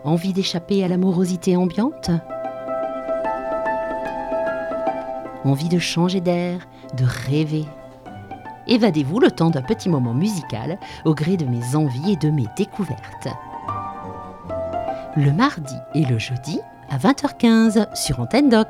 Envie d'échapper à l'amorosité ambiante ? Envie de changer d'air, de rêver ? Évadez-vous le temps d'un petit moment musical au gré de mes envies et de mes découvertes. Le mardi et le jeudi à 20h15 sur Antenne Doc.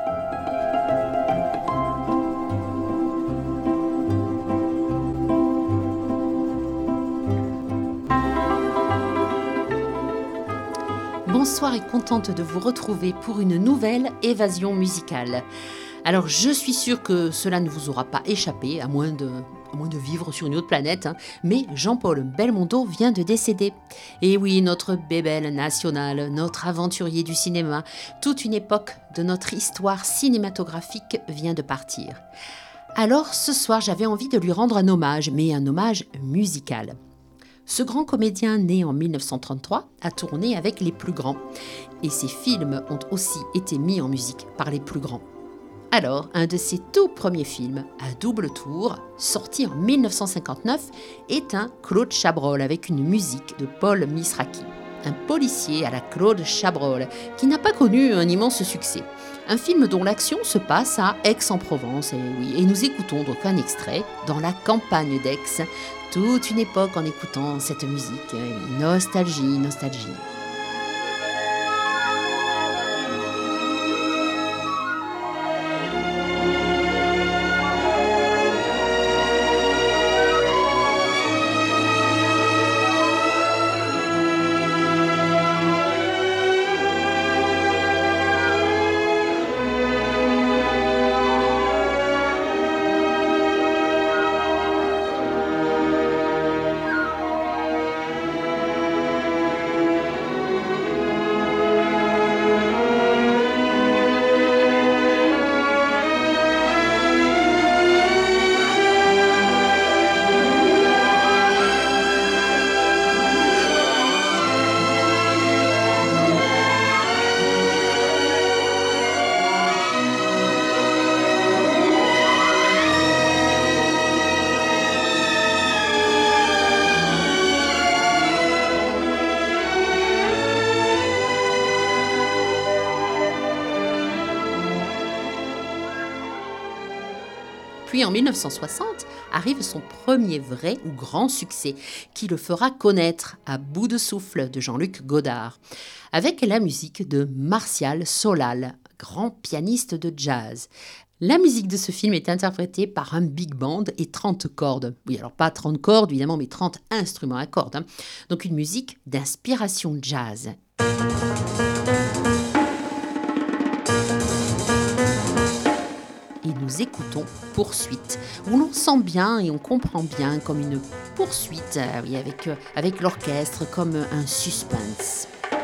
Bonsoir et contente de vous retrouver pour une nouvelle évasion musicale. Alors je suis sûre que cela ne vous aura pas échappé, à moins de vivre sur une autre planète, mais Jean-Paul Belmondo vient de décéder. Et oui, notre bébel national, notre aventurier du cinéma, toute une époque de notre histoire cinématographique vient de partir. Alors ce soir, j'avais envie de lui rendre un hommage, mais un hommage musical. Ce grand comédien né en 1933 a tourné avec les plus grands. Et ses films ont aussi été mis en musique par les plus grands. Alors, un de ses tout premiers films, à double tour, sorti en 1959, est un Claude Chabrol avec une musique de Paul Misraki. Un policier à la Claude Chabrol, qui n'a pas connu un immense succès. Un film dont l'action se passe à Aix-en-Provence, et nous écoutons donc un extrait dans la campagne d'Aix. Toute une époque en écoutant cette musique. Nostalgie, nostalgie. Puis en 1960, arrive son premier vrai ou grand succès, qui le fera connaître à bout de souffle de Jean-Luc Godard, avec la musique de Martial Solal, grand pianiste de jazz. La musique de ce film est interprétée par un big band et 30 cordes. Oui, alors pas 30 cordes évidemment, mais 30 instruments à cordes. Donc une musique d'inspiration jazz. Et nous écoutons Poursuite, où l'on sent bien et on comprend bien comme une poursuite, avec l'orchestre, comme un suspense.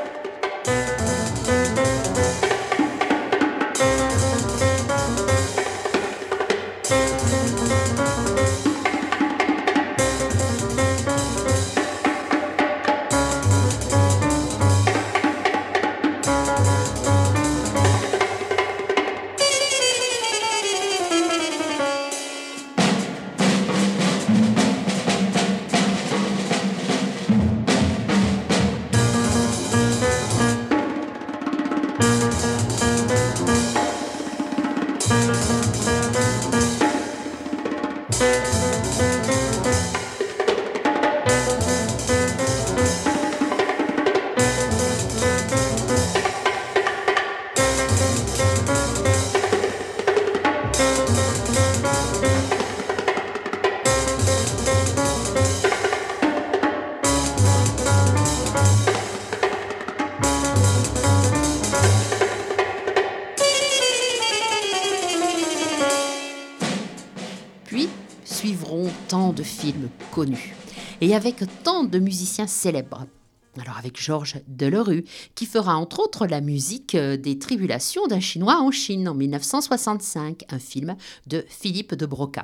Tant de films connus et avec tant de musiciens célèbres. Alors avec Georges Delerue, qui fera entre autres la musique des Tribulations d'un Chinois en Chine en 1965, un film de Philippe de Broca.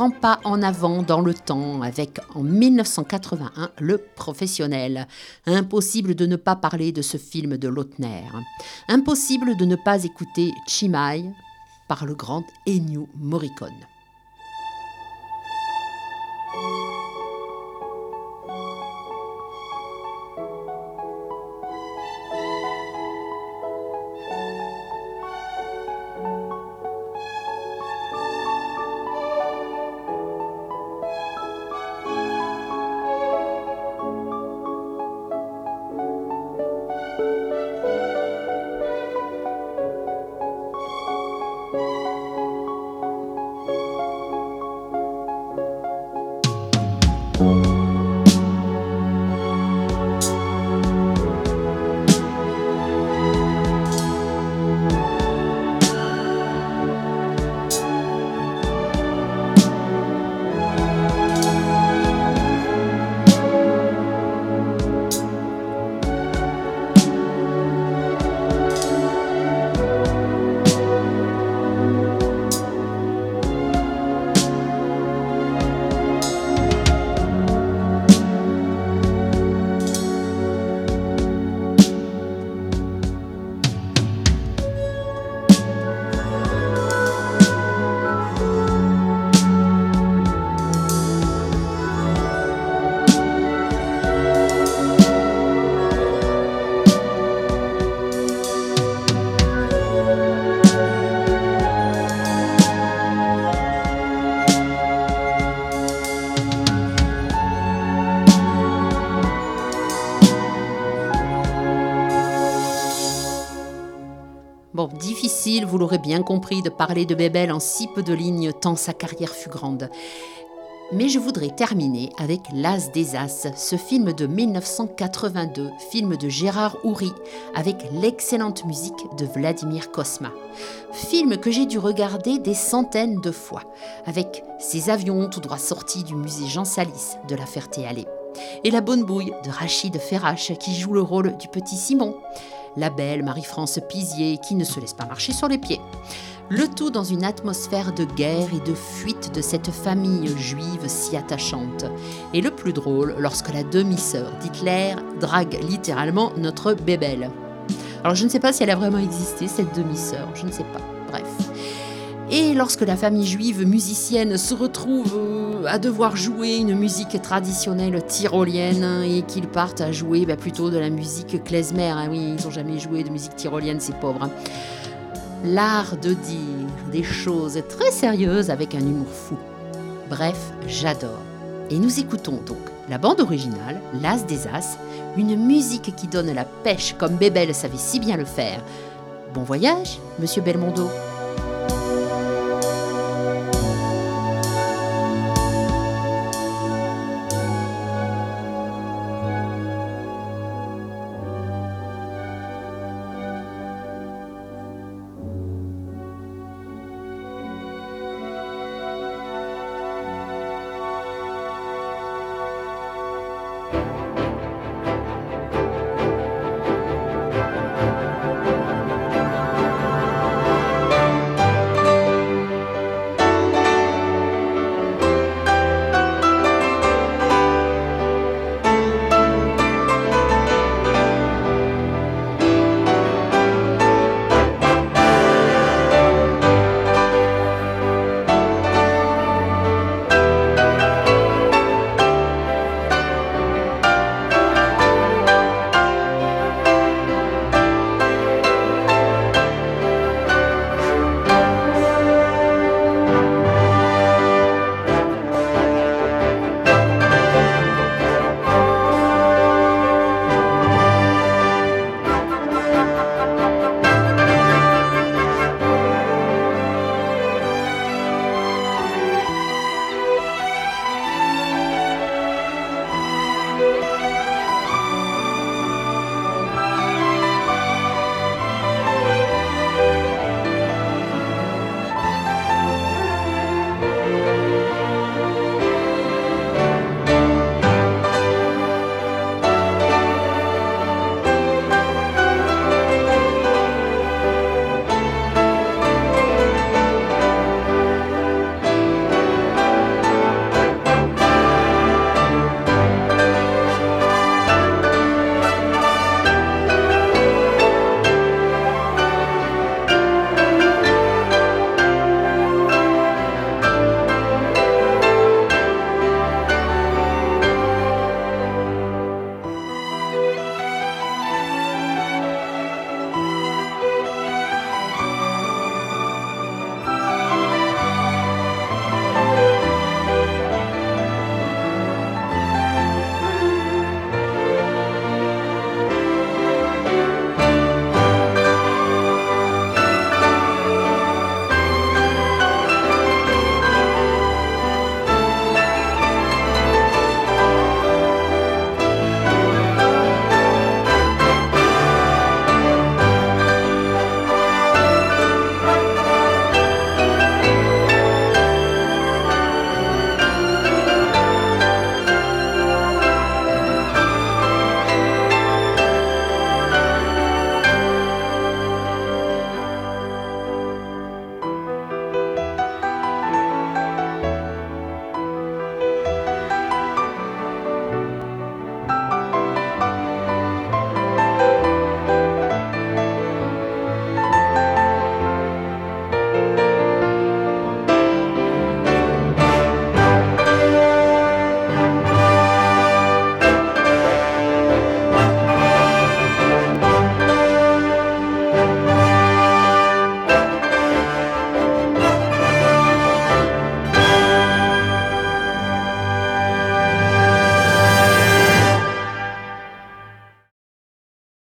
grand pas en avant dans le temps avec, en 1981, Le Professionnel. Impossible de ne pas parler de ce film de Lautner. Impossible de ne pas écouter Chimay par le grand Ennio Morricone. Bon, difficile, vous l'aurez bien compris, de parler de Bebel en si peu de lignes, tant sa carrière fut grande. Mais je voudrais terminer avec L'As des As, ce film de 1982, film de Gérard Houry, avec l'excellente musique de Vladimir Cosma. Film que j'ai dû regarder des centaines de fois, avec ses avions tout droit sortis du musée Jean Salis de la Ferté-Alais. Et La Bonne Bouille de Rachid Ferrache, qui joue le rôle du petit Simon. La belle Marie-France Pizier, qui ne se laisse pas marcher sur les pieds. Le tout dans une atmosphère de guerre et de fuite de cette famille juive si attachante. Et le plus drôle, lorsque la demi-sœur d'Hitler drague littéralement notre Bebel. Alors je ne sais pas si elle a vraiment existé, cette demi-sœur, je ne sais pas, bref. Et lorsque la famille juive musicienne se retrouve à devoir jouer une musique traditionnelle tyrolienne et qu'ils partent à jouer plutôt de la musique klezmer, hein, oui, ils n'ont jamais joué de musique tyrolienne, ces pauvres. Hein. L'art de dire des choses très sérieuses avec un humour fou. Bref, j'adore. Et nous écoutons donc la bande originale, L'As des As, une musique qui donne la pêche comme Bebel savait si bien le faire. Bon voyage, monsieur Belmondo.